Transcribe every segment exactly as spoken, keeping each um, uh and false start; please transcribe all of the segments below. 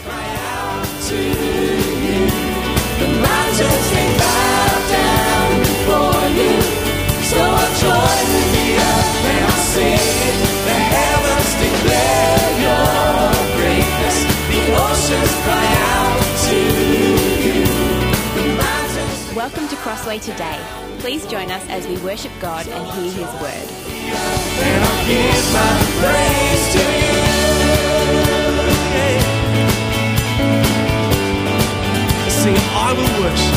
cry out to you. The mountains, they bow down before you. So I join with the earth and I sing. The heavens declare your greatness. The oceans cry out to you. The mountains. Welcome to Crossway Today. Please join us as we worship God and hear His word. And I'll give my praise to you. Sing, I will worship.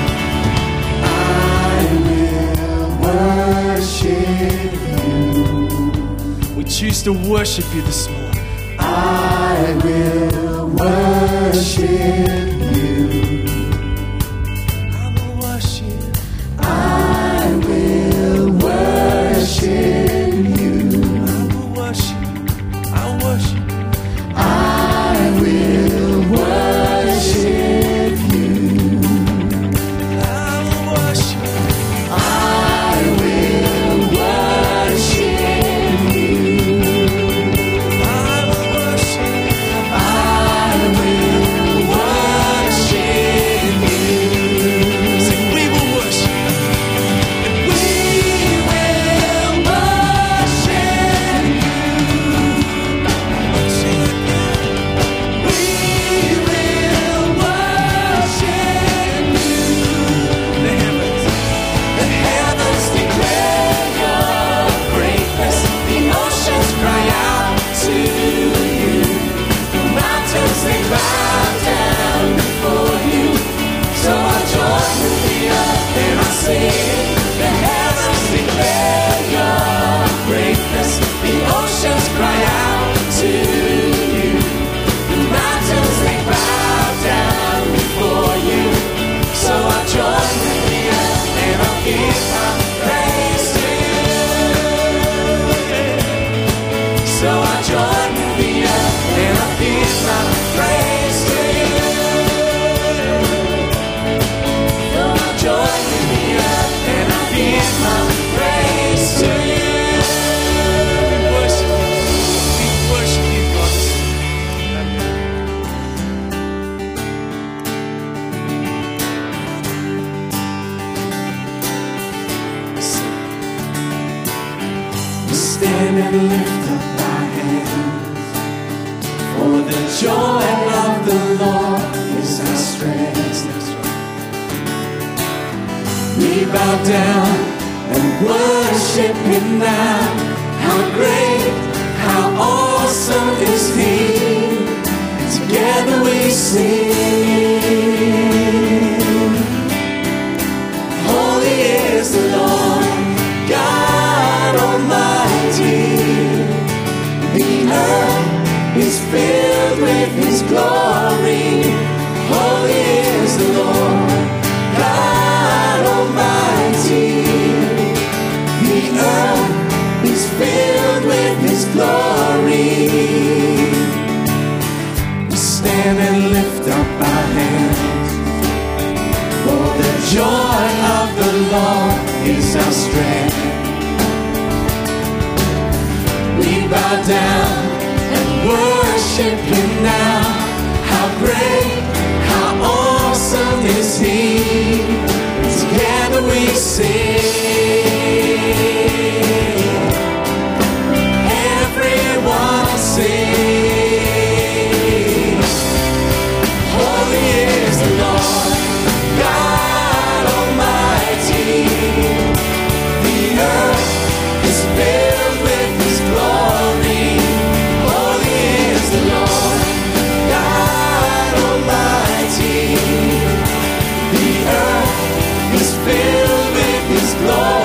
Worship you. We choose to worship you this morning. I will worship you. I will worship. I will worship you. I will worship. I worship. I will worship you. I will worship. I will worship you. I will worship. I will worship you. Sing, we will worship. We will worship you. Sing again. We will worship you. The heavens. The heavens declare your greatness. The oceans cry out to you. The mountains, they bow down before you. So I join with the earth and I sing. The heavens declare your greatness. The oceans cry out to you. The mountains, they bow down before you. So I join with the earth and I'll give my praise to you. So I join with the earth and I'll give my praise to you. So I join with the earth and I'll give my praise to you. We worship you. We worship you, God. We stand and lift up our hands, for the joy of the Lord is our strength. We bow down and worship Him now. How great, how awesome is He. Together we sing. Holy is the Lord, God Almighty. The earth is filled with His glory. Holy is the Lord, God Almighty. The earth is filled with His glory. We stand and lift up our hands, for the joy of the Lord is our strength. We bow down and worship Him now. How great, how awesome is He. Together we sing. Everyone sing. Holy is the Lord, God Almighty. The earth is filled with His glory. Holy is the Lord, God Almighty. The earth is filled with His glory.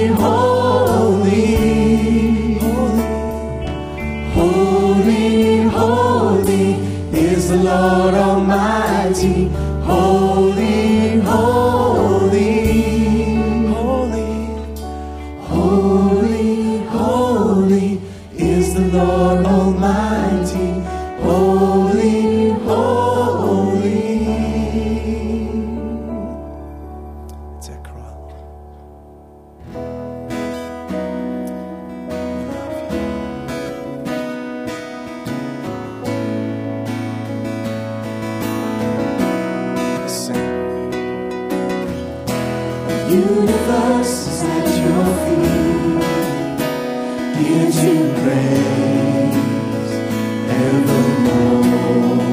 holy, holy is the Lord Almighty. Holy, holy, holy, holy, holy is the Lord Almighty. Holy, holy. Zechariah. Universe is at your feet, here to praise evermore.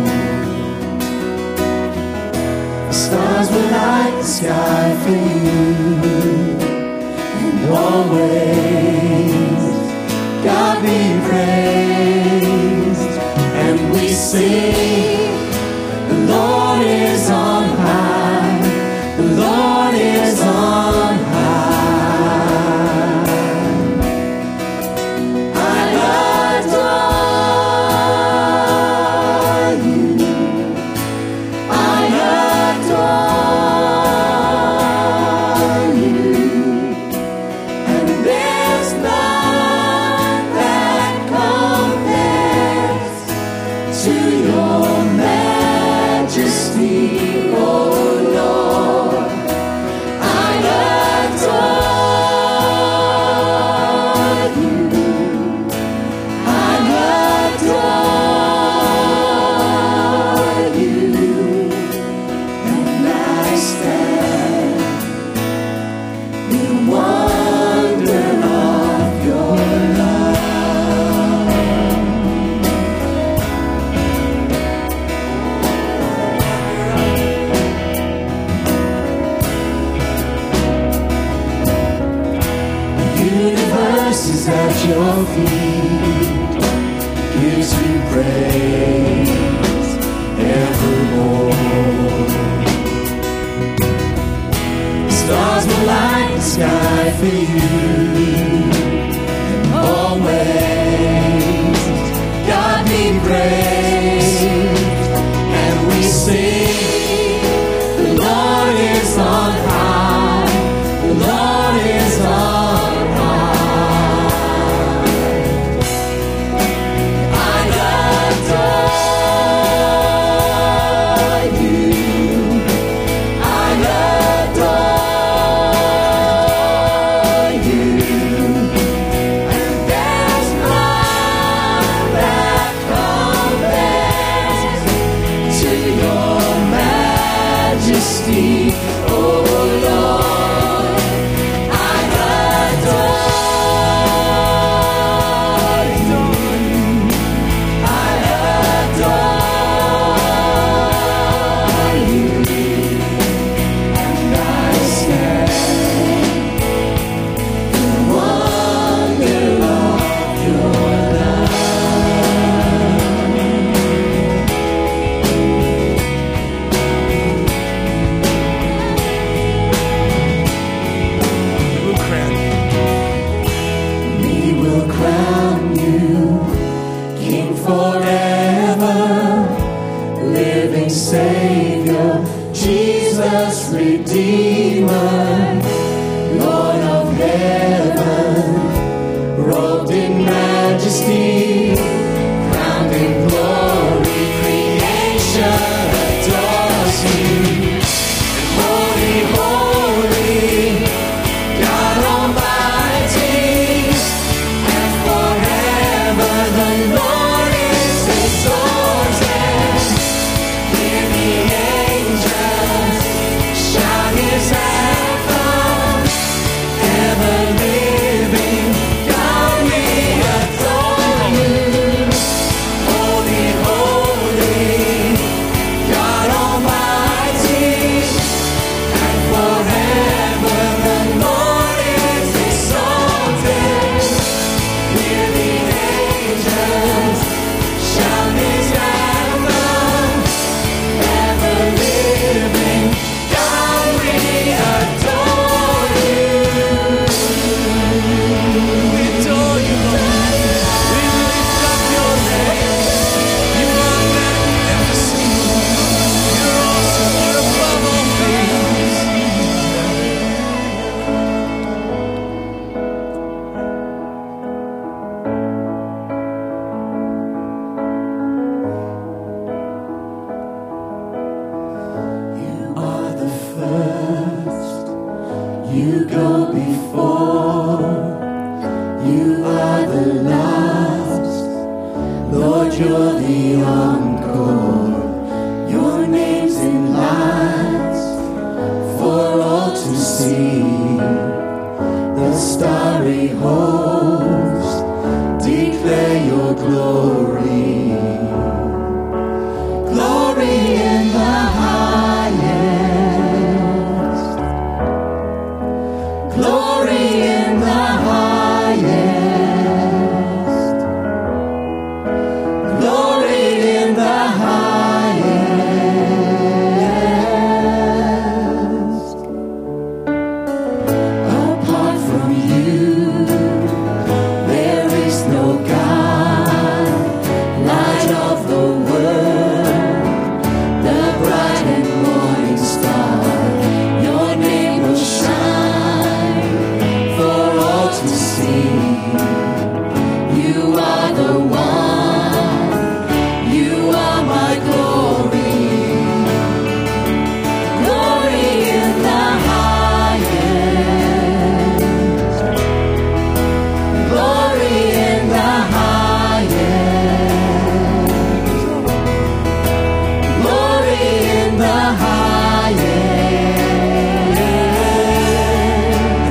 The stars will light the sky for you, and always God be praised. And we sing, the Lord is on high, the Lord is on at your feet, gives you praise evermore. Stars will light the sky for you, and always God be praised. And we sing, the Lord is on high, the Lord is on high. Savior, Jesus, Redeemer, Lord of heaven, robed in majesty, crowned in glory, creation adores you. Holy, holy, God Almighty, and forever the Lord is exalted. Hear the angels shout his anthem. you're the encore. Your name's in lights for all to see. The starry host declare your glory. Glory in the highest. Glory in the highest. Glory in the highest. Apart from you, there is no God. Light of the world, the bright and morning star. Your name will shine for all to see. You are the one, you are my glory. Glory in the highest. Glory in the highest. Glory in the highest.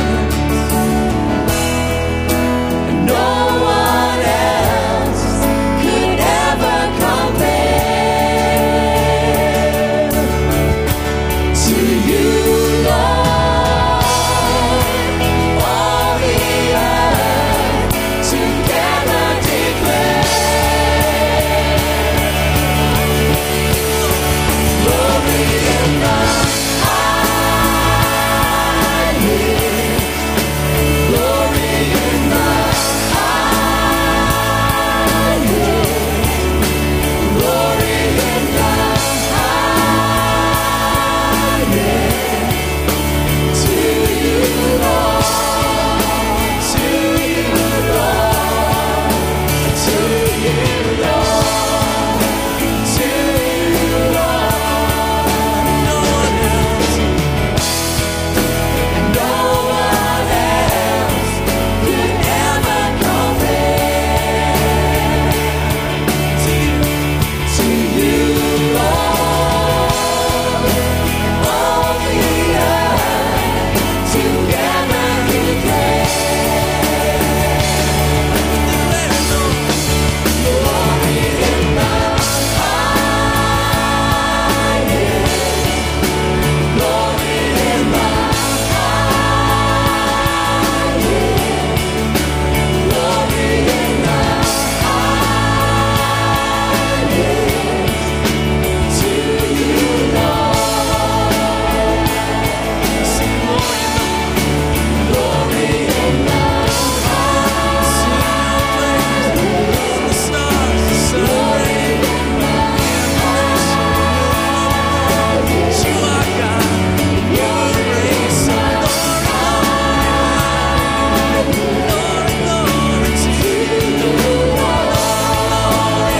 No one else could ever compare to you, Lord. All the earth together declare glory in the highest. Glory in the highest. Glory in the highest. To you, Lord. To you, Lord. To you, Lord. To you, Lord. No one else. No one else could ever compare to you, to you, Lord. All the earth together declare glory in the highest. Glory in the highest. Glory in the highest. To you, Lord. Sing glory in the glory in the highest. The stars, the sun, glory in the highest. You are God. Your grace, glory, glory to you, Lord. Glory,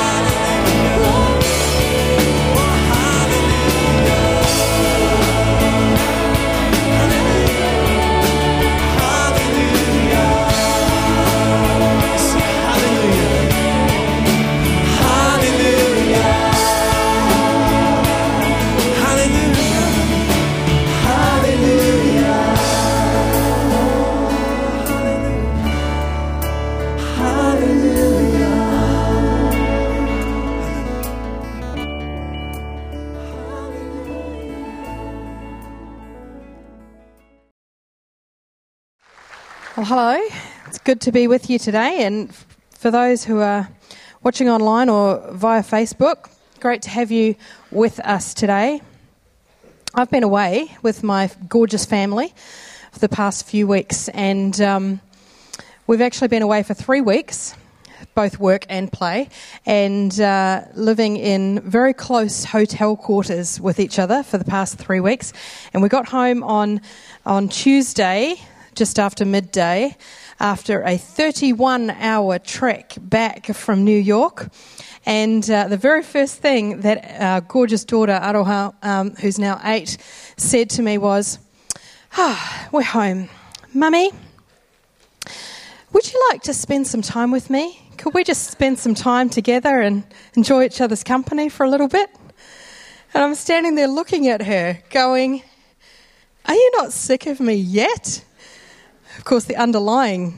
Well, hello. It's good to be with you today. And f- for those who are watching online or via Facebook, great to have you with us today. I've been away with my gorgeous family for the past few weeks, and um, we've actually been away for three weeks, both work and play, and uh, living in very close hotel quarters with each other for the past three weeks. And we got home on on Tuesday, just after midday, after a thirty-one hour trek back from New York. And uh, the very first thing that our gorgeous daughter, Aroha, um, who's now eight, said to me was, ah, we're home. Mummy, would you like to spend some time with me? could we just spend some time together and enjoy each other's company for a little bit? And I'm standing there looking at her going, are you not sick of me yet? Of course, the underlying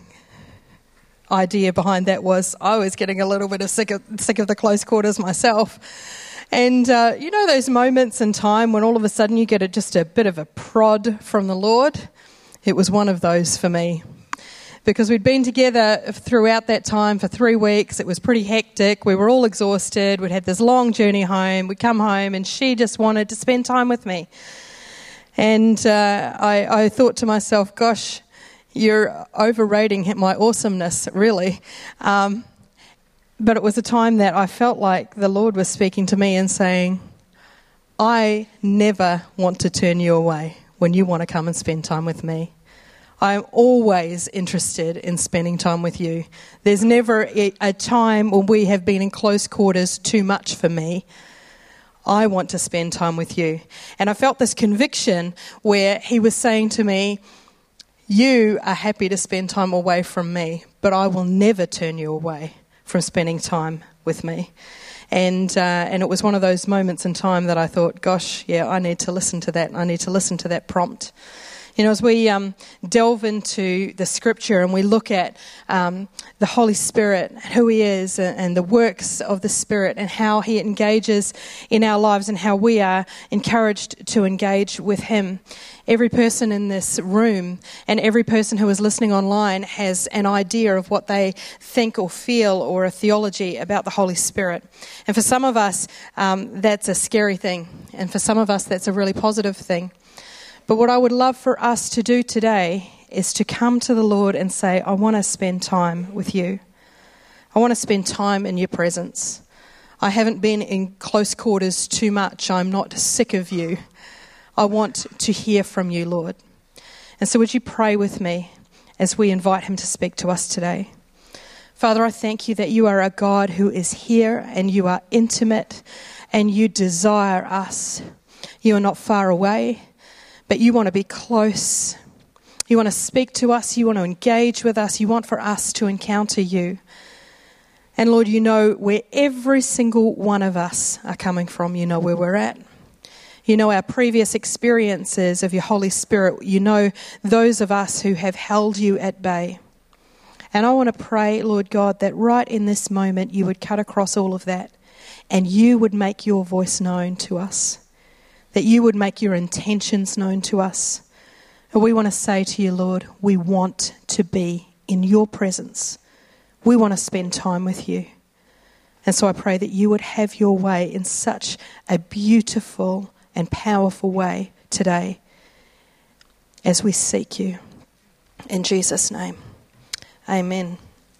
idea behind that was I was getting a little bit of sick of, sick of the close quarters myself. And uh, you know those moments in time when all of a sudden you get a, just a bit of a prod from the Lord? It was one of those for me. Because we'd been together throughout that time for three weeks. It was pretty hectic. We were all exhausted. We'd had this long journey home. We'd come home and she just wanted to spend time with me. And uh, I, I thought to myself, gosh, you're overrating my awesomeness, really. Um, but it was a time that I felt like the Lord was speaking to me and saying, I never want to turn you away when you want to come and spend time with me. I'm always interested in spending time with you. There's never a, a time when we have been in close quarters too much for me. I want to spend time with you. And I felt this conviction where he was saying to me, you are happy to spend time away from me, but I will never turn you away from spending time with me. And uh, and it was one of those moments in time that I thought, gosh, yeah, I need to listen to that. I need to listen to that prompt. You know, as we um, delve into the scripture and we look at um, the Holy Spirit, who he is and, and the works of the Spirit and how he engages in our lives and how we are encouraged to engage with him. Every person in this room and every person who is listening online has an idea of what they think or feel or a theology about the Holy Spirit. And for some of us, um, that's a scary thing. And for some of us, that's a really positive thing. But what I would love for us to do today is to come to the Lord and say, I want to spend time with you. I want to spend time in your presence. I haven't been in close quarters too much. I'm not sick of you. I want to hear from you, Lord. And so would you pray with me as we invite him to speak to us today? Father, I thank you that you are a God who is here and you are intimate and you desire us. You are not far away, but you want to be close. You want to speak to us. You want to engage with us. You want for us to encounter you. And Lord, you know where every single one of us are coming from. You know where we're at. You know our previous experiences of your Holy Spirit. You know those of us who have held you at bay. And I want to pray, Lord God, that right in this moment you would cut across all of that and you would make your voice known to us. That you would make your intentions known to us. And we want to say to you, Lord, we want to be in your presence. We want to spend time with you. And so I pray that you would have your way in such a beautiful and powerful way today as we seek you. In Jesus' name, amen.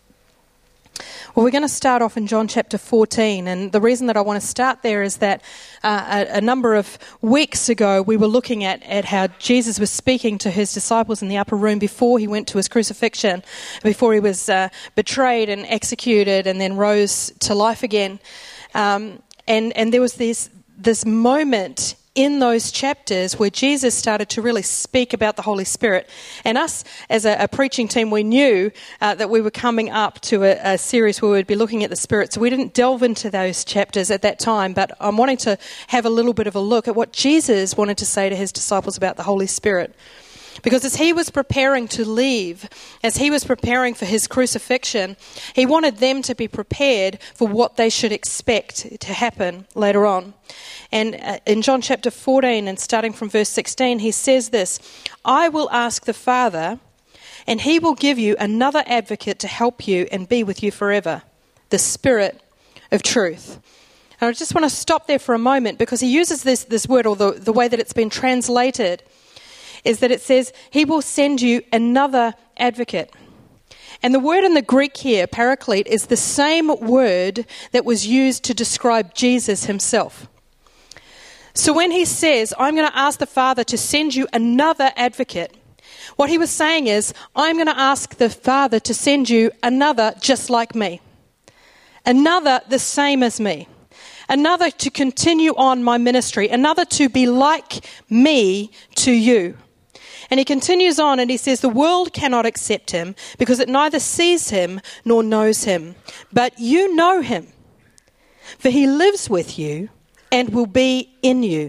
Well, we're going to start off in John chapter fourteen, and the reason that I want to start there is that uh, a, a number of weeks ago we were looking at, at how Jesus was speaking to his disciples in the upper room before he went to his crucifixion, before he was uh, betrayed and executed and then rose to life again. Um, and, and there was this, this moment in those chapters where Jesus started to really speak about the Holy Spirit. And us as a, a preaching team, we knew uh, that we were coming up to a, a series where we'd be looking at the Spirit. So we didn't delve into those chapters at that time, but I'm wanting to have a little bit of a look at what Jesus wanted to say to his disciples about the Holy Spirit. Because as he was preparing to leave, as he was preparing for his crucifixion, he wanted them to be prepared for what they should expect to happen later on. And uh, in John chapter fourteen, and starting from verse sixteen, he says this, I will ask the Father, and he will give you another advocate to help you and be with you forever, the Spirit of truth. And I just want to stop there for a moment because he uses this, this word, or the, the way that it's been translated, is that it says, he will send you another advocate. And the word in the Greek here, paraclete, is the same word that was used to describe Jesus himself. So when he says, I'm going to ask the Father to send you another advocate, what he was saying is, I'm going to ask the Father to send you another just like me. Another the same as me. Another to continue on my ministry. Another to be like me to you. And he continues on and he says, the world cannot accept him because it neither sees him nor knows him. But you know him, for he lives with you and will be in you.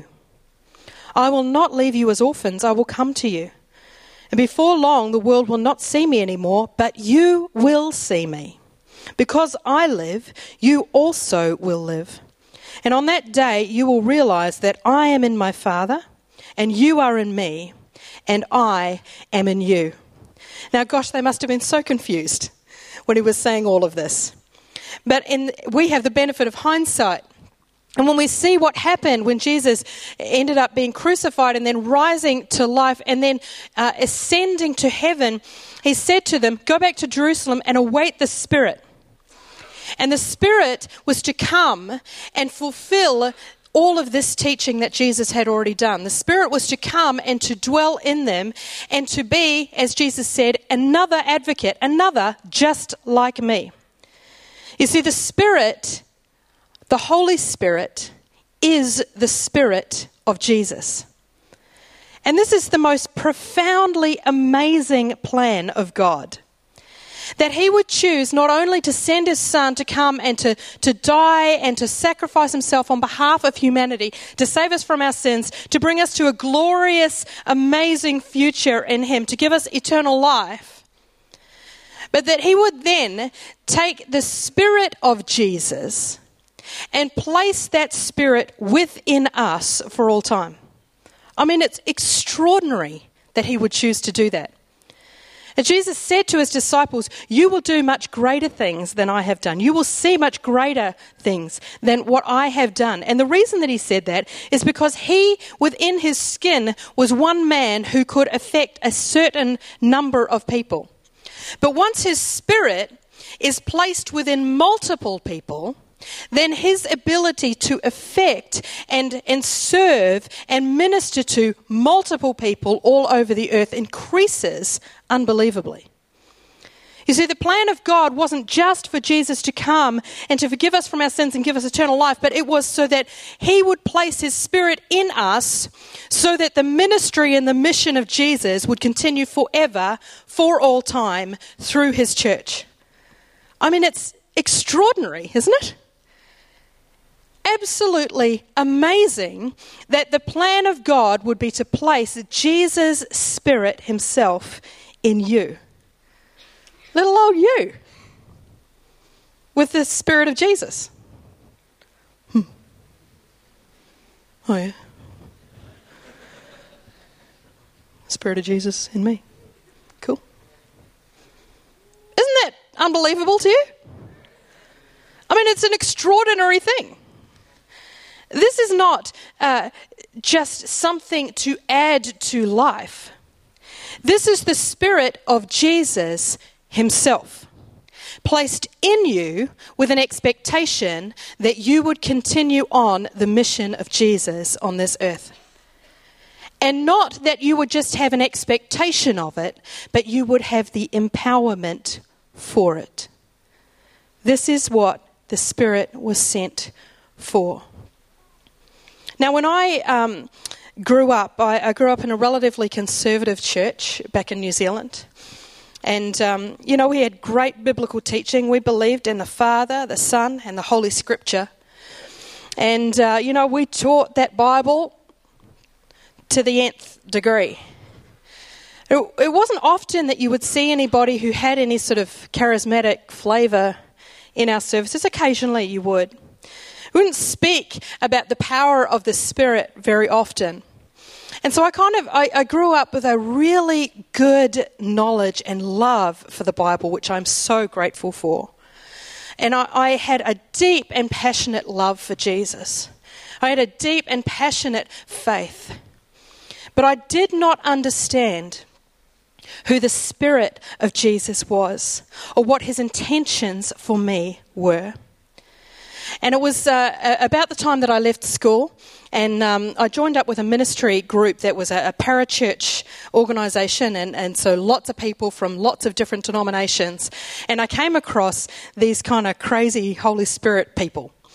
I will not leave you as orphans, I will come to you. And before long the world will not see me anymore, but you will see me. Because I live, you also will live. And on that day you will realize that I am in my Father, and you are in me, and I am in you. Now, gosh, they must have been so confused when he was saying all of this. But in, we have the benefit of hindsight. And when we see what happened when Jesus ended up being crucified and then rising to life and then uh, ascending to heaven, he said to them, go back to Jerusalem and await the Spirit. And the Spirit was to come and fulfill all of this teaching that Jesus had already done. The Spirit was to come and to dwell in them and to be, as Jesus said, another advocate, another just like me. You see, the Spirit, the Holy Spirit, is the Spirit of Jesus. And this is the most profoundly amazing plan of God. That he would choose not only to send his son to come and to, to die and to sacrifice himself on behalf of humanity, to save us from our sins, to bring us to a glorious, amazing future in him, to give us eternal life, but that he would then take the Spirit of Jesus and place that Spirit within us for all time. I mean, it's extraordinary that he would choose to do that. And Jesus said to his disciples, you will do much greater things than I have done. You will see much greater things than what I have done. And the reason that he said that is because he, within his skin, was one man who could affect a certain number of people. But once his Spirit is placed within multiple people, then his ability to affect and, and serve and minister to multiple people all over the earth increases unbelievably. You see, the plan of God wasn't just for Jesus to come and to forgive us from our sins and give us eternal life, but it was so that he would place his Spirit in us so that the ministry and the mission of Jesus would continue forever, for all time, through his church. I mean, it's extraordinary, isn't it? Absolutely amazing that the plan of God would be to place Jesus' Spirit himself in you. Little old you. With the Spirit of Jesus. Hmm. Oh yeah. Spirit of Jesus in me. Cool. Isn't that unbelievable to you? I mean, it's an extraordinary thing. This is not uh, just something to add to life. This is the Spirit of Jesus himself, placed in you with an expectation that you would continue on the mission of Jesus on this earth. And not that you would just have an expectation of it, but you would have the empowerment for it. This is what the Spirit was sent for. Now, when I um, grew up, I, I grew up in a relatively conservative church back in New Zealand. And, um, you know, we had great biblical teaching. We believed in the Father, the Son, and the Holy Scripture. And, uh, you know, we taught that Bible to the nth degree. It, it wasn't often that you would see anybody who had any sort of charismatic flavour in our services. Occasionally you would. We wouldn't speak about the power of the Spirit very often. And so I kind of, I, I grew up with a really good knowledge and love for the Bible, which I'm so grateful for. And I, I had a deep and passionate love for Jesus. I had a deep and passionate faith. But I did not understand who the Spirit of Jesus was or what his intentions for me were. And it was uh, about the time that I left school, and um, I joined up with a ministry group that was a, a parachurch organisation, and, and so lots of people from lots of different denominations. And I came across these kind of crazy Holy Spirit people.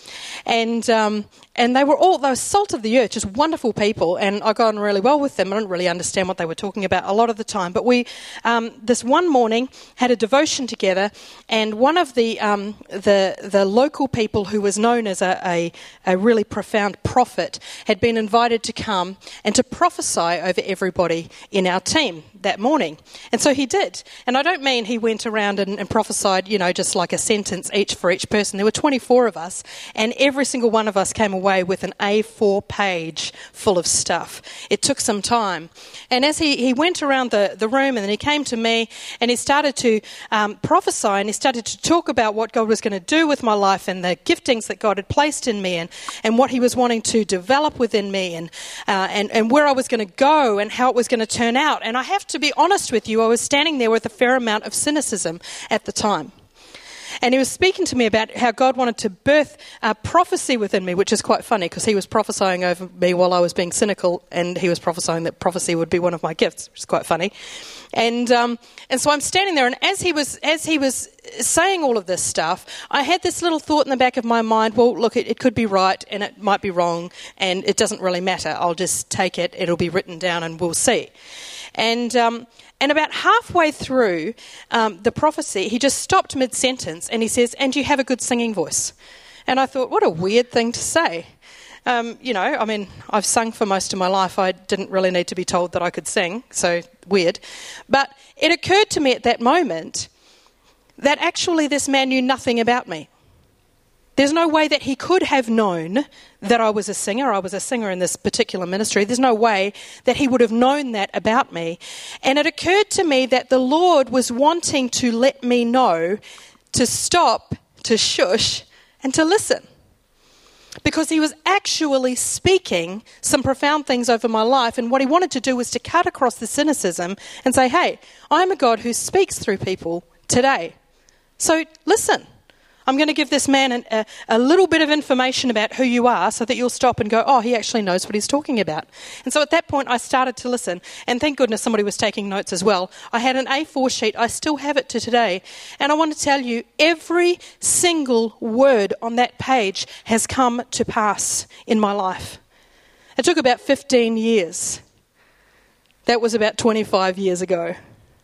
And um, and they were all, they were salt of the earth, just wonderful people, and I got on really well with them. I didn't really understand what they were talking about a lot of the time, but we, um, this one morning, had a devotion together, and one of the um, the the local people who was known as a, a, a really profound prophet had been invited to come and to prophesy over everybody in our team that morning. And so he did. And I don't mean he went around and, and prophesied, you know, just like a sentence each for each person. There were twenty-four of us, and every single one of us came away with an A four page full of stuff. It took some time. And as he, he went around the, the room, and then he came to me, and he started to um, prophesy, and he started to talk about what God was going to do with my life, and the giftings that God had placed in me, and, and what he was wanting to develop within me, and, uh, and, and where I was going to go, and how it was going to turn out. And I have to be honest with you, I was standing there with a fair amount of cynicism at the time. And he was speaking to me about how God wanted to birth uh, prophecy within me, which is quite funny because he was prophesying over me while I was being cynical, and he was prophesying that prophecy would be one of my gifts, which is quite funny. And um, and so I'm standing there, and as he was as he was saying all of this stuff, I had this little thought in the back of my mind, well, look, it, it could be right and it might be wrong, and it doesn't really matter. I'll just take it, it'll be written down, and we'll see. And um, and about halfway through um, the prophecy, he just stopped mid-sentence and he says, and you have a good singing voice. And I thought, what a weird thing to say. Um, you know, I mean, I've sung for most of my life. I didn't really need to be told that I could sing, so weird. But it occurred to me at that moment that actually this man knew nothing about me. There's no way that he could have known that I was a singer. I was a singer in this particular ministry. There's no way that he would have known that about me. And it occurred to me that the Lord was wanting to let me know to stop, to shush, and to listen. Because he was actually speaking some profound things over my life, and what he wanted to do was to cut across the cynicism and say, hey, I'm a God who speaks through people today. So listen. I'm going to give this man an, a, a little bit of information about who you are so that you'll stop and go, oh, he actually knows what he's talking about. And so at that point, I started to listen. And thank goodness somebody was taking notes as well. I had an A four sheet. I still have it to today. And I want to tell you, every single word on that page has come to pass in my life. It took about fifteen years. That was about twenty-five years ago.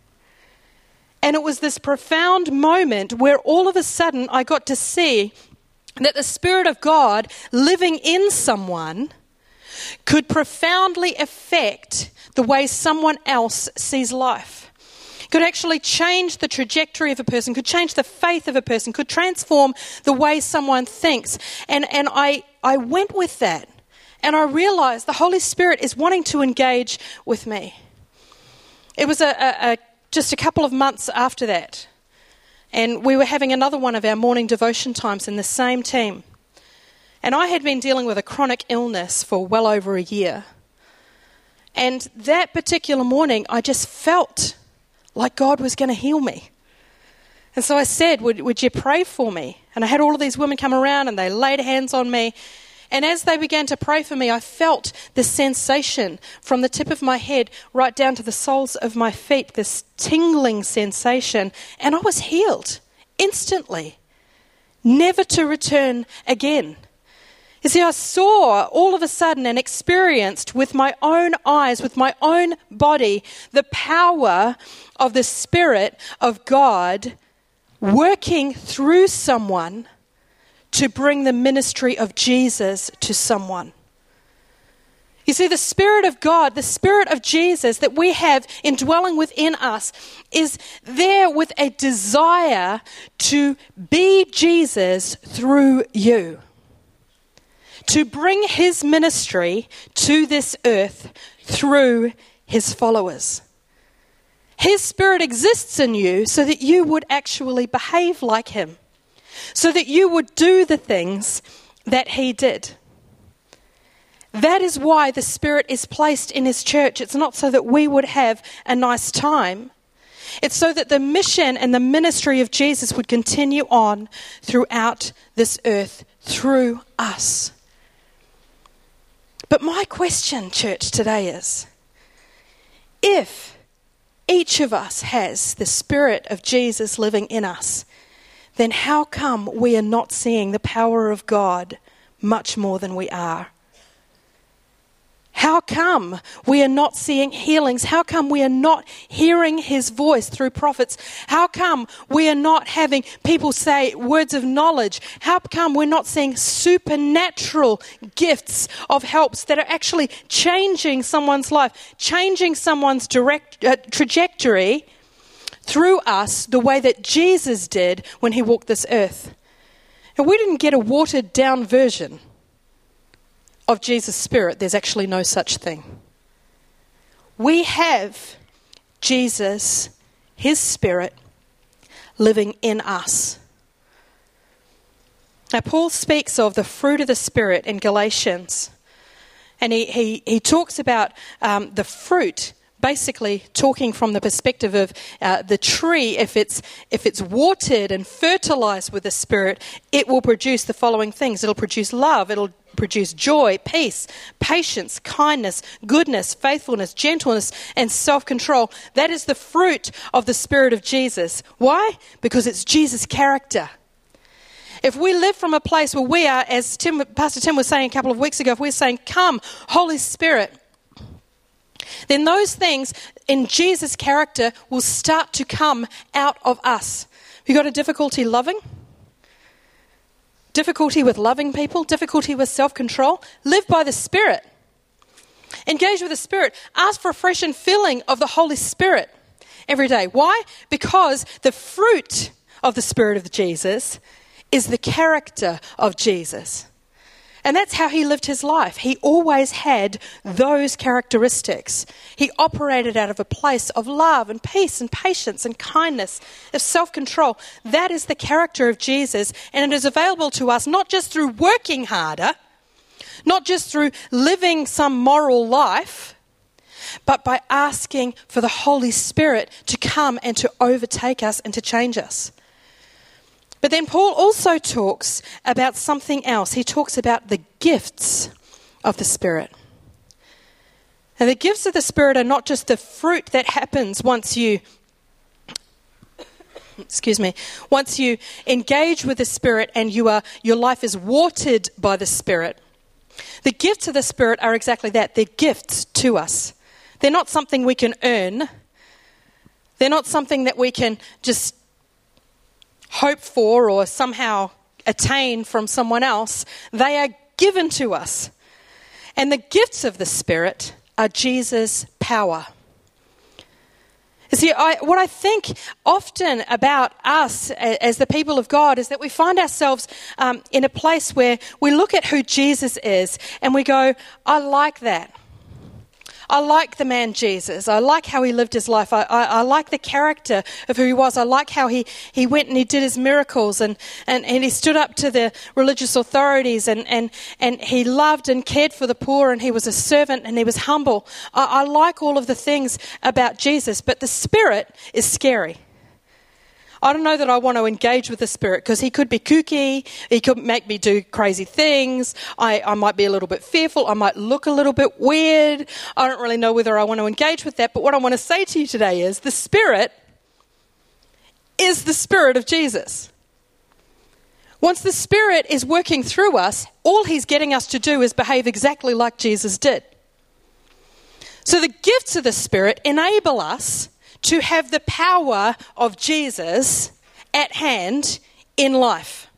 And it was this profound moment where all of a sudden I got to see that the Spirit of God living in someone could profoundly affect the way someone else sees life. Could actually change the trajectory of a person, could change the faith of a person, could transform the way someone thinks. And, and I, I went with that, and I realized the Holy Spirit is wanting to engage with me. It was a, a, a just a couple of months after that, and we were having another one of our morning devotion times in the same team. And I had been dealing with a chronic illness for well over a year. And that particular morning, I just felt like God was going to heal me. And so I said, would, would you pray for me? And I had all of these women come around, and they laid hands on me. And as they began to pray for me, I felt this sensation from the tip of my head right down to the soles of my feet, this tingling sensation, and I was healed instantly, never to return again. You see, I saw all of a sudden and experienced with my own eyes, with my own body, the power of the Spirit of God working through someone to bring the ministry of Jesus to someone. You see, the Spirit of God, the Spirit of Jesus that we have indwelling within us is there with a desire to be Jesus through you. To bring his ministry to this earth through his followers. His Spirit exists in you so that you would actually behave like him. So that you would do the things that he did. That is why the Spirit is placed in his church. It's not so that we would have a nice time. It's so that the mission and the ministry of Jesus would continue on throughout this earth, through us. But my question, church, today is, if each of us has the Spirit of Jesus living in us, then how come we are not seeing the power of God much more than we are. How come we are not seeing healings? How come we are not hearing his voice through prophets? How come we are not having people say words of knowledge? How come we're not seeing supernatural gifts of helps that are actually changing someone's life, changing someone's direct uh, trajectory through us the way that Jesus did when he walked this earth? And we didn't get a watered down version of Jesus' Spirit. There's actually no such thing. We have Jesus, his Spirit, living in us. Now, Paul speaks of the fruit of the Spirit in Galatians, and he, he, he talks about um, the fruit, basically talking from the perspective of uh, the tree. If it's if it's watered and fertilized with the Spirit, it will produce the following things. It'll produce love. It'll produce joy, peace, patience, kindness, goodness, faithfulness, gentleness, and self-control. That is the fruit of the Spirit of Jesus. Why? Because it's Jesus' character. If we live from a place where we are, as Tim, Pastor Tim was saying a couple of weeks ago, if we're saying, come, Holy Spirit, then those things in Jesus' character will start to come out of us. Have you got a difficulty loving? Difficulty with loving people? Difficulty with self-control? Live by the Spirit. Engage with the Spirit. Ask for a fresh infilling of the Holy Spirit every day. Why? Because the fruit of the Spirit of Jesus is the character of Jesus. And that's how he lived his life. He always had those characteristics. He operated out of a place of love and peace and patience and kindness, of self-control. That is the character of Jesus, and it is available to us not just through working harder, not just through living some moral life, but by asking for the Holy Spirit to come and to overtake us and to change us. But then Paul also talks about something else. He talks about the gifts of the Spirit. And the gifts of the Spirit are not just the fruit that happens once you, excuse me, once you engage with the Spirit and you are, your life is watered by the Spirit. The gifts of the Spirit are exactly that. They're gifts to us. They're not something we can earn. They're not something that we can just hope for or somehow attain from someone else. They are given to us. And the gifts of the Spirit are Jesus' power. You see, I, what I think often about us as the people of God is that we find ourselves um, in a place where we look at who Jesus is and we go, I like that. I like the man Jesus. I like how he lived his life. I, I, I like the character of who he was. I like how he, he went and he did his miracles and, and, and he stood up to the religious authorities and, and, and he loved and cared for the poor and he was a servant and he was humble. I, I like all of the things about Jesus, but the Spirit is scary. I don't know that I want to engage with the Spirit because he could be kooky, he could make me do crazy things, I, I might be a little bit fearful, I might look a little bit weird, I don't really know whether I want to engage with that, but what I want to say to you today is the Spirit is the Spirit of Jesus. Once the Spirit is working through us, all he's getting us to do is behave exactly like Jesus did. So the gifts of the Spirit enable us to have the power of Jesus at hand in life.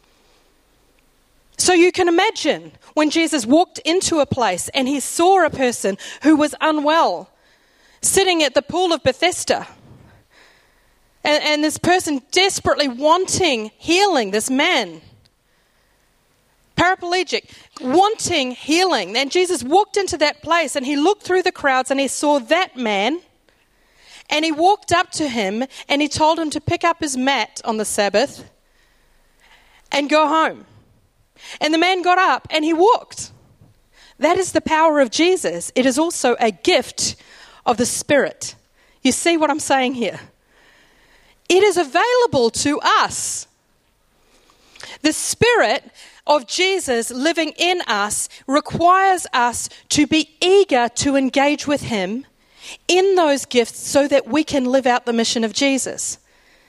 So you can imagine when Jesus walked into a place and he saw a person who was unwell sitting at the pool of Bethesda. And, and this person desperately wanting healing, this man, paraplegic, wanting healing. And Jesus walked into that place and he looked through the crowds and he saw that man. And he walked up to him and he told him to pick up his mat on the Sabbath and go home. And the man got up and he walked. That is the power of Jesus. It is also a gift of the Spirit. You see what I'm saying here? It is available to us. The Spirit of Jesus living in us requires us to be eager to engage with him in those gifts so that we can live out the mission of Jesus.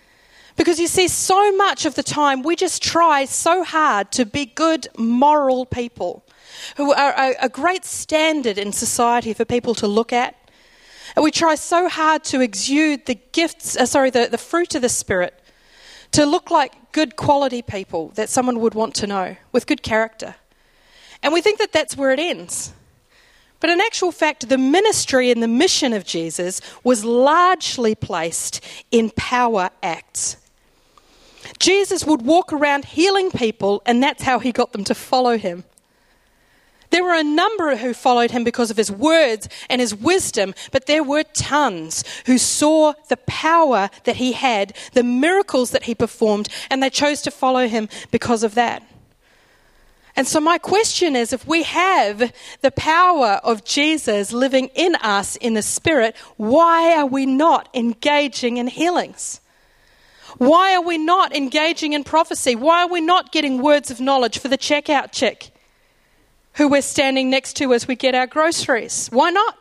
Because you see, so much of the time we just try so hard to be good, moral people who are a, a great standard in society for people to look at. And we try so hard to exude the gifts, uh, sorry, the, the fruit of the Spirit, to look like good quality people that someone would want to know, with good character. And we think that that's where it ends. But in actual fact, the ministry and the mission of Jesus was largely placed in power acts. Jesus would walk around healing people, and that's how he got them to follow him. There were a number who followed him because of his words and his wisdom, but there were tons who saw the power that he had, the miracles that he performed, and they chose to follow him because of that. And so my question is, if we have the power of Jesus living in us in the Spirit, why are we not engaging in healings? Why are we not engaging in prophecy? Why are we not getting words of knowledge for the checkout chick who we're standing next to as we get our groceries? Why not?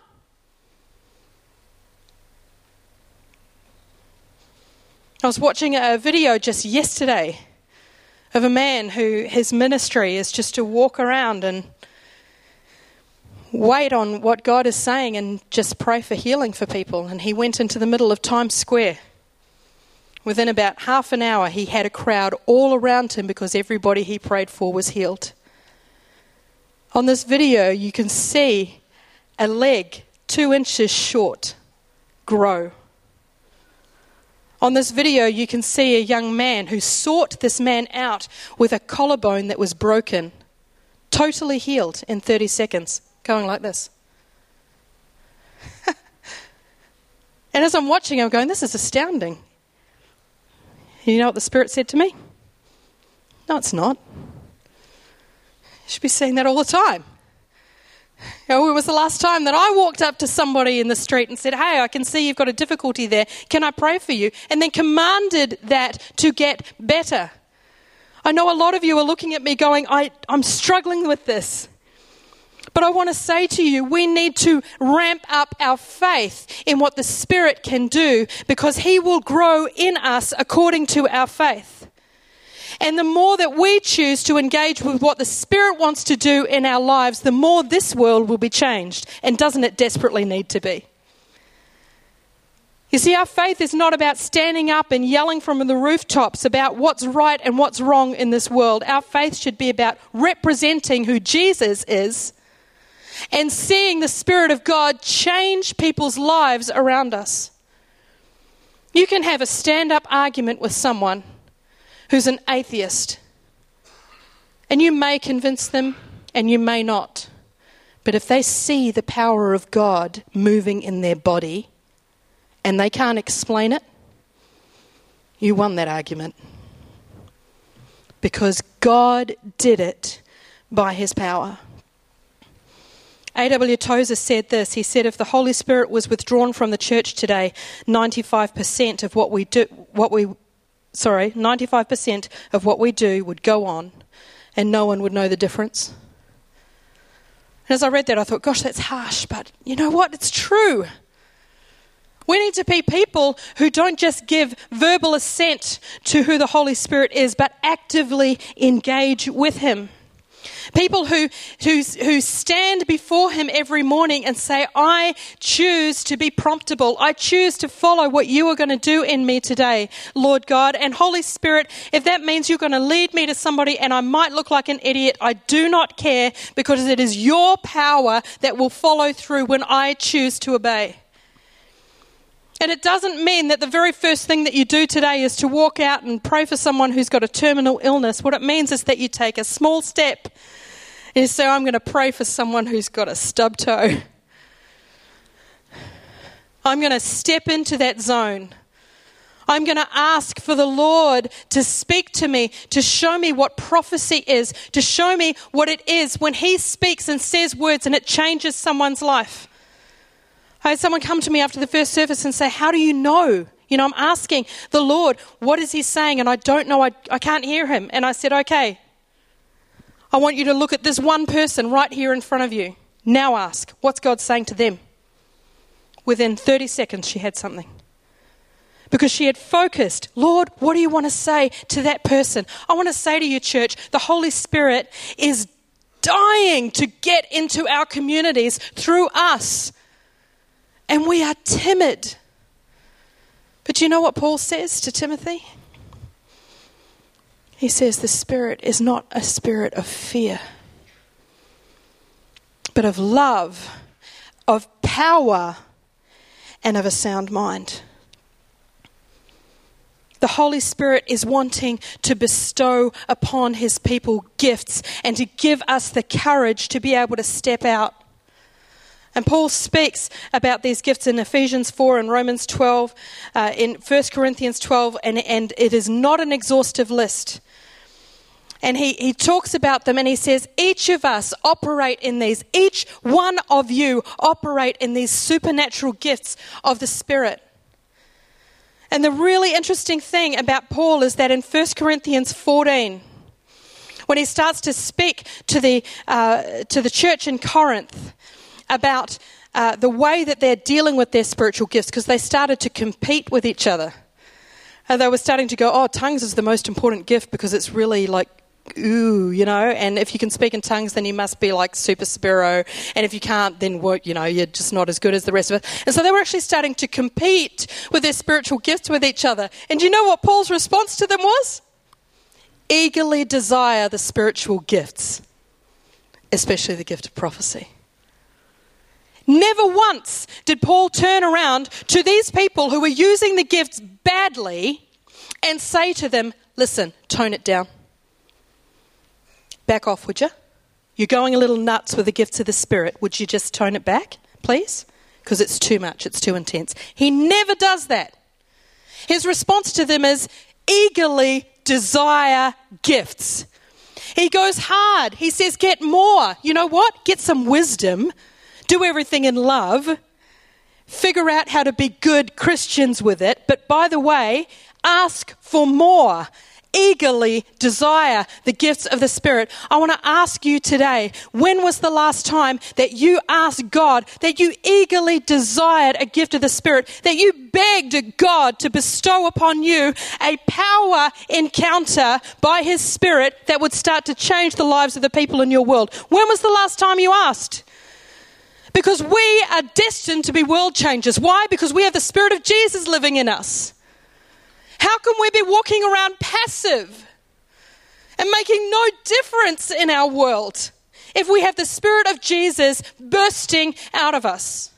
I was watching a video just yesterday of a man who his ministry is just to walk around and wait on what God is saying and just pray for healing for people. And he went into the middle of Times Square. Within about half an hour, he had a crowd all around him because everybody he prayed for was healed. On this video, you can see a leg two inches short grow. On this video, you can see a young man who sought this man out with a collarbone that was broken, totally healed in thirty seconds, going like this. And as I'm watching, I'm going, this is astounding. You know what the Spirit said to me? No, it's not. You should be seeing that all the time. You know, when was the last time that I walked up to somebody in the street and said, hey, I can see you've got a difficulty there. Can I pray for you? And then commanded that to get better. I know a lot of you are looking at me going, I, I'm struggling with this. But I want to say to you, we need to ramp up our faith in what the Spirit can do, because he will grow in us according to our faith. And the more that we choose to engage with what the Spirit wants to do in our lives, the more this world will be changed. And doesn't it desperately need to be? You see, our faith is not about standing up and yelling from the rooftops about what's right and what's wrong in this world. Our faith should be about representing who Jesus is and seeing the Spirit of God change people's lives around us. You can have a stand-up argument with someone who's an atheist, and you may convince them and you may not. But if they see the power of God moving in their body and they can't explain it, you won that argument. Because God did it by his power. A W Tozer said this. He said, if the Holy Spirit was withdrawn from the church today, ninety-five percent of what we do, what we, sorry, ninety-five percent of what we do would go on, and no one would know the difference. And as I read that, I thought, gosh, that's harsh, but you know what? It's true. We need to be people who don't just give verbal assent to who the Holy Spirit is, but actively engage with him. People who, who, who stand before him every morning and say, I choose to be promptable. I choose to follow what you are going to do in me today, Lord God. And Holy Spirit, if that means you're going to lead me to somebody and I might look like an idiot, I do not care, because it is your power that will follow through when I choose to obey. And it doesn't mean that the very first thing that you do today is to walk out and pray for someone who's got a terminal illness. What it means is that you take a small step and you say, I'm going to pray for someone who's got a stub toe. I'm going to step into that zone. I'm going to ask for the Lord to speak to me, to show me what prophecy is, to show me what it is when he speaks and says words and it changes someone's life. I had someone come to me after the first service and say, how do you know? You know, I'm asking the Lord, what is he saying? And I don't know, I, I can't hear him. And I said, okay, I want you to look at this one person right here in front of you. Now ask, what's God saying to them? Within thirty seconds, she had something. because she had focused. Lord, what do you want to say to that person? I want to say to you, church, the Holy Spirit is dying to get into our communities through us. And we are timid. But you know what Paul says to Timothy? He says the Spirit is not a spirit of fear, but of love, of power, and of a sound mind. The Holy Spirit is wanting to bestow upon his people gifts and to give us the courage to be able to step out. And Paul speaks about these gifts in Ephesians four and Romans twelve, uh, in First Corinthians twelve, and, and it is not an exhaustive list. And he, he talks about them and he says, each of us operate in these, each one of you operate in these supernatural gifts of the Spirit. And the really interesting thing about Paul is that in First Corinthians fourteen, when he starts to speak to the uh, to the church in Corinth about uh, the way that they're dealing with their spiritual gifts, because they started to compete with each other. And they were starting to go, oh, tongues is the most important gift because it's really like, ooh, you know, and if you can speak in tongues, then you must be like super spiro. And if you can't, then, well, you know, you're just not as good as the rest of us. And so they were actually starting to compete with their spiritual gifts with each other. And do you know what Paul's response to them was? Eagerly desire the spiritual gifts, especially the gift of prophecy. Never once did Paul turn around to these people who were using the gifts badly and say to them, listen, tone it down. Back off, would you? You're going a little nuts with the gifts of the Spirit. Would you just tone it back, please? Because it's too much. It's too intense. He never does that. His response to them is eagerly desire gifts. He goes hard. He says, get more. You know what? Get some wisdom. Do everything in love. Figure out how to be good Christians with it. But by the way, ask for more. Eagerly desire the gifts of the Spirit. I want to ask you today, when was the last time that you asked God, that you eagerly desired a gift of the Spirit, that you begged God to bestow upon you a power encounter by His Spirit that would start to change the lives of the people in your world? When was the last time you asked? Because we are destined to be world changers. Why? Because we have the Spirit of Jesus living in us. How can we be walking around passive and making no difference in our world if we have the Spirit of Jesus bursting out of us?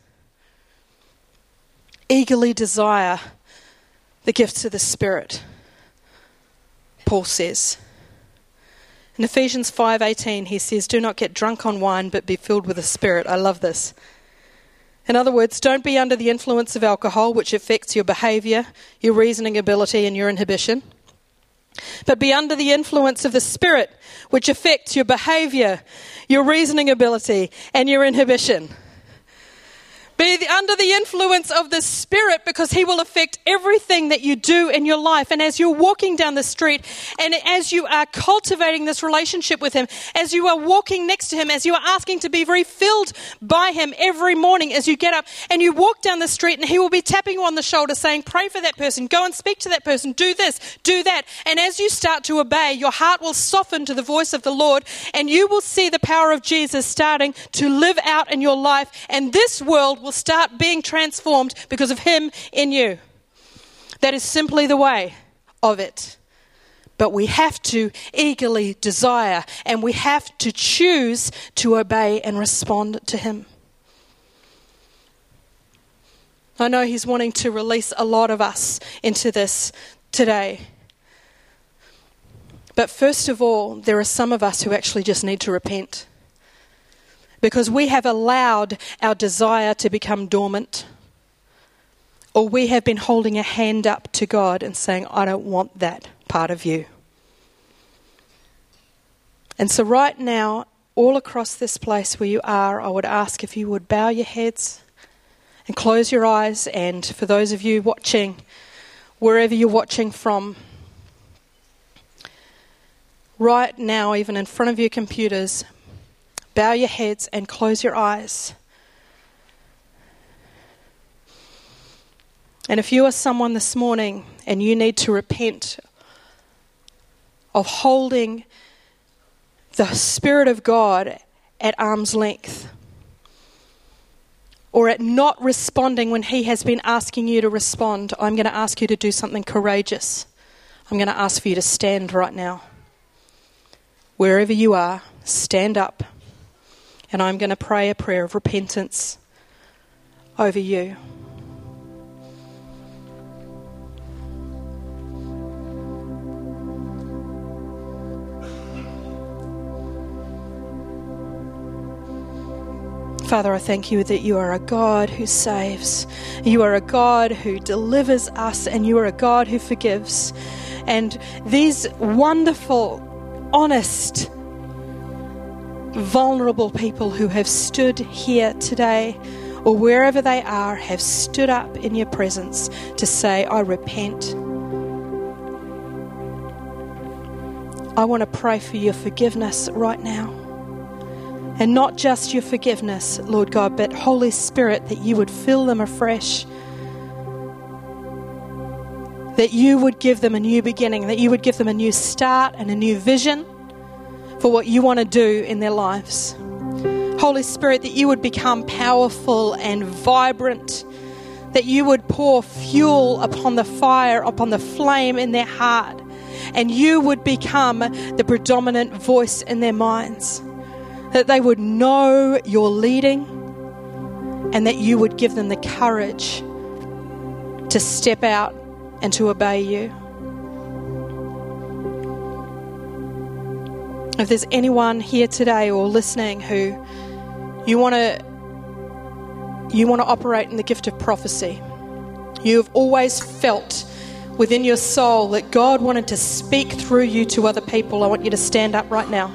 Eagerly desire the gifts of the Spirit, Paul says. In Ephesians five eighteen, he says, do not get drunk on wine, but be filled with the Spirit. I love this. In other words, don't be under the influence of alcohol, which affects your behavior, your reasoning ability, and your inhibition. But be under the influence of the Spirit, which affects your behavior, your reasoning ability, and your inhibition. Be under the influence of the Spirit, because He will affect everything that you do in your life. And as you're walking down the street, and as you are cultivating this relationship with Him, as you are walking next to Him, as you are asking to be refilled by Him every morning as you get up and you walk down the street, and He will be tapping you on the shoulder saying, pray for that person, go and speak to that person, do this, do that. And as you start to obey, your heart will soften to the voice of the Lord, and you will see the power of Jesus starting to live out in your life, and this world will start being transformed because of Him in you. That is simply the way of it. But we have to eagerly desire, and we have to choose to obey and respond to Him. I know He's wanting to release a lot of us into this today. But first of all, there are some of us who actually just need to repent. Because we have allowed our desire to become dormant. Or we have been holding a hand up to God and saying, I don't want that part of you. And so right now, all across this place where you are, I would ask if you would bow your heads and close your eyes. And for those of you watching, wherever you're watching from, right now, even in front of your computers, bow your heads and close your eyes. And if you are someone this morning and you need to repent of holding the Spirit of God at arm's length, or at not responding when he has been asking you to respond, I'm going to ask you to do something courageous. I'm going to ask for you to stand right now. Wherever you are, stand up. And I'm going to pray a prayer of repentance over you. Father, I thank you that you are a God who saves. You are a God who delivers us, and you are a God who forgives. And these wonderful, honest, vulnerable people who have stood here today or wherever they are have stood up in your presence to say, I repent. I want to pray for your forgiveness right now. And not just your forgiveness, Lord God, but Holy Spirit, that you would fill them afresh. That you would give them a new beginning, that you would give them a new start and a new vision for what you want to do in their lives. Holy Spirit, that you would become powerful and vibrant, that you would pour fuel upon the fire, upon the flame in their heart, and you would become the predominant voice in their minds. That they would know your leading, and that you would give them the courage to step out and to obey you. If there's anyone here today or listening who you want to you want to operate in the gift of prophecy, you've always felt within your soul that God wanted to speak through you to other people, I want you to stand up right now.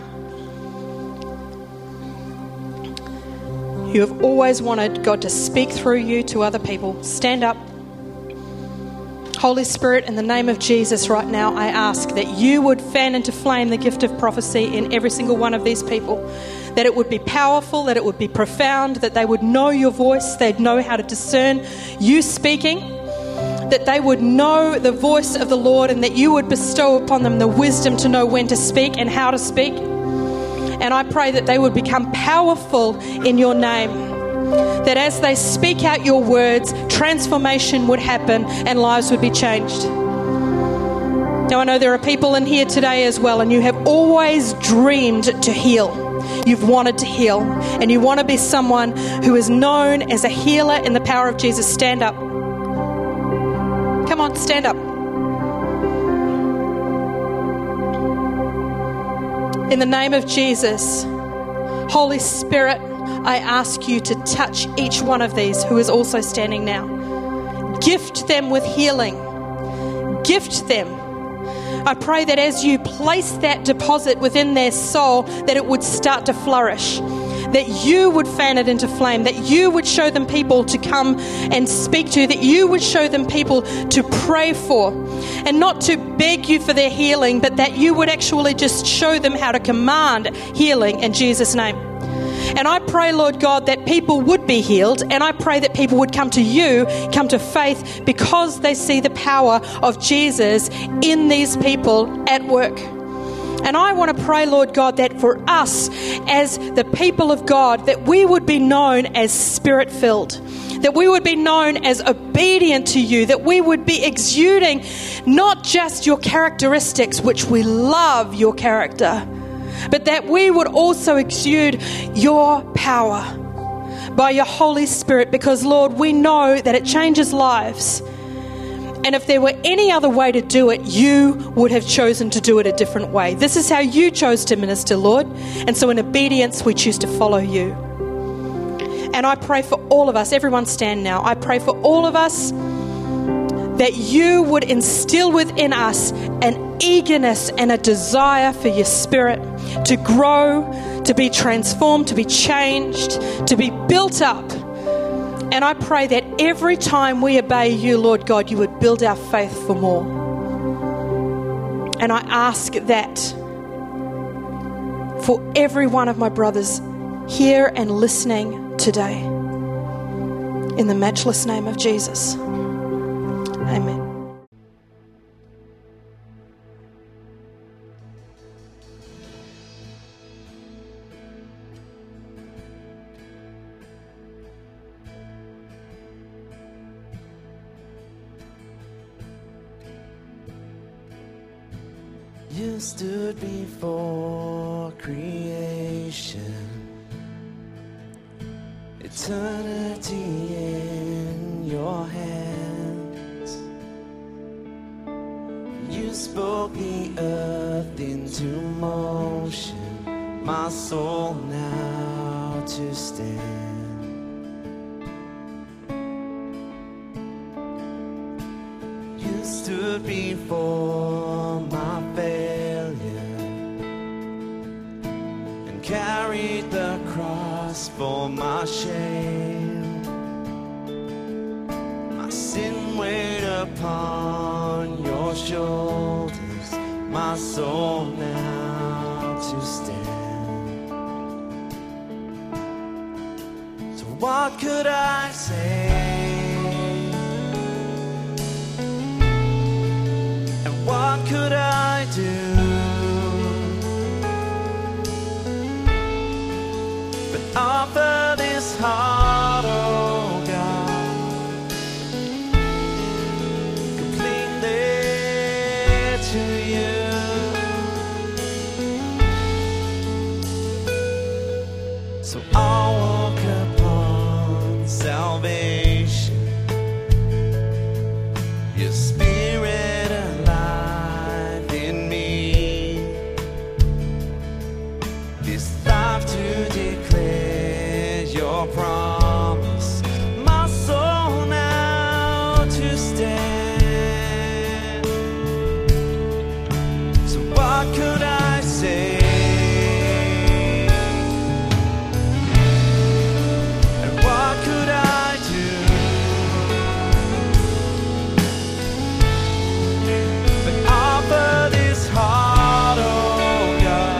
You have always wanted God to speak through you to other people. Stand up. Holy Spirit, in the name of Jesus right now, I ask that you would fan into flame the gift of prophecy in every single one of these people. That it would be powerful, that it would be profound, that they would know your voice, they'd know how to discern you speaking, that they would know the voice of the Lord, and that you would bestow upon them the wisdom to know when to speak and how to speak. And I pray that they would become powerful in your name. That as they speak out your words, transformation would happen and lives would be changed. Now I know there are people in here today as well, and you have always dreamed to heal. You've wanted to heal, and you want to be someone who is known as a healer in the power of Jesus. Stand up. Come on, stand up. In the name of Jesus, Holy Spirit, I ask you to touch each one of these who is also standing now. Gift them with healing. Gift them. I pray that as you place that deposit within their soul, that it would start to flourish. That you would fan it into flame. That you would show them people to come and speak to. That you would show them people to pray for. And not to beg you for their healing, but that you would actually just show them how to command healing in Jesus' name. And I pray, Lord God, that people would be healed, and I pray that people would come to you, come to faith, because they see the power of Jesus in these people at work. And I want to pray, Lord God, that for us as the people of God, that we would be known as Spirit-filled, that we would be known as obedient to you, that we would be exuding not just your characteristics, which we love your character, but that we would also exude your power by your Holy Spirit, because, Lord, we know that it changes lives. And if there were any other way to do it, you would have chosen to do it a different way. This is how you chose to minister, Lord. And so in obedience, we choose to follow you. And I pray for all of us, everyone stand now. I pray for all of us that you would instill within us an eagerness and a desire for your Spirit to grow, to be transformed, to be changed, to be built up. And I pray that every time we obey you, Lord God, you would build our faith for more. And I ask that for every one of my brothers here and listening today, in the matchless name of Jesus. You stood before creation, eternity in your hands. You spoke the earth into motion, my soul now to stand. You stood before my failure and carried the cross for my shame. My sin weighed upon your shoulders, my soul now to stand. So what could I say? What could I do but offer this heart, oh God, completely to you? So I'll walk upon salvation, your spirit to declare your promise, my soul now to stand. So what could I say? And what could I do but offer this heart, oh God,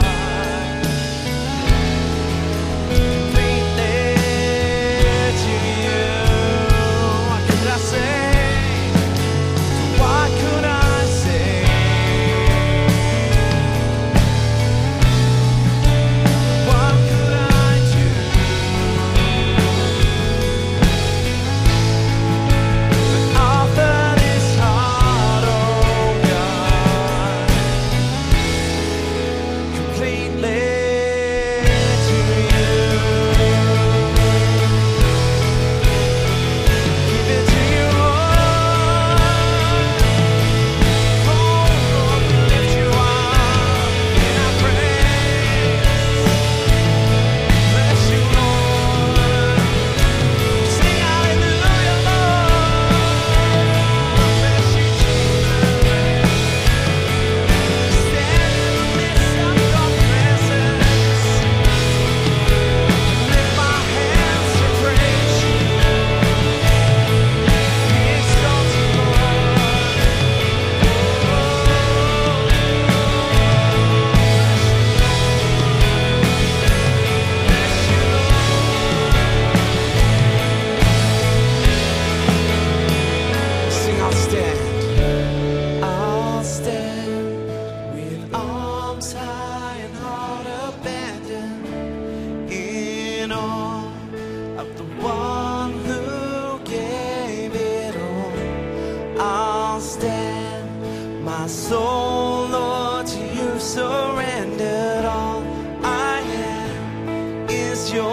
soul, Lord, to you surrendered. All I am is yours.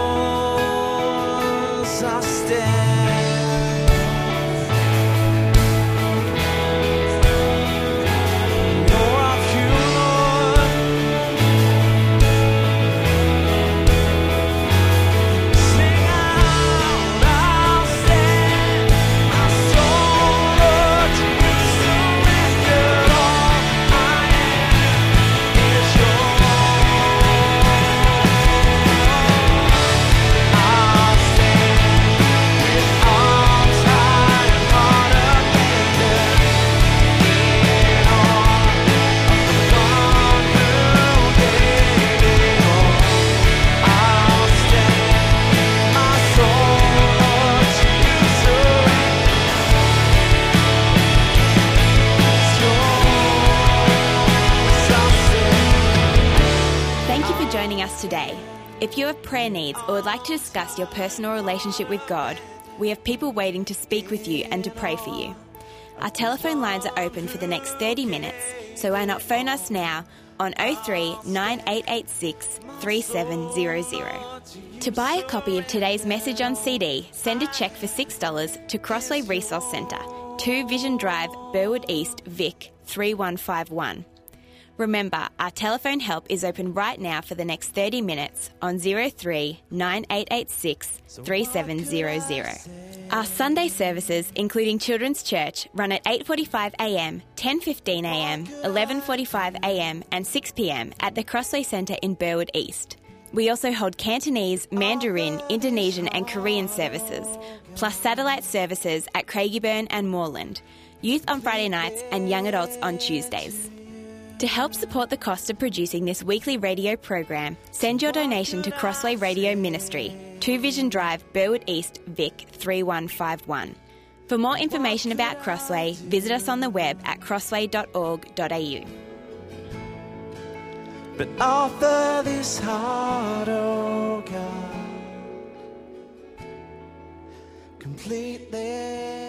I stand. More of you, Lord. Sing out, I'll stand. My soul, Lord, to you surrendered. All I am is yours. I'll stand with arms high and heart abandoned in awe of the one who gave it all. I'll stand, my soul, Lord, to you surrender. It's yours. I'll stand. Thank you for joining us today. If you have prayer needs or would like to discuss your personal relationship with God, we have people waiting to speak with you and to pray for you. Our telephone lines are open for the next thirty minutes, so why not phone us now on oh three nine eight eight six three seven zero zero. To buy a copy of today's message on C D, send a cheque for six dollars to Crossway Resource Centre, two Vision Drive, Burwood East, Vic three one five one. Remember, our telephone help is open right now for the next thirty minutes on oh three nine eight eight six three seven zero zero. Our Sunday services, including Children's Church, run at eight forty-five a m, ten fifteen a m, eleven forty-five a m and six p m at the Crossway Centre in Burwood East. We also hold Cantonese, Mandarin, Indonesian and Korean services, plus satellite services at Craigieburn and Moreland, youth on Friday nights and young adults on Tuesdays. To help support the cost of producing this weekly radio program, send your donation to Crossway Radio Ministry, two Vision Drive, Burwood East, Vic three one five one. For more information about Crossway, visit us on the web at crossway dot org dot a u. But offer this heart, oh God, completely.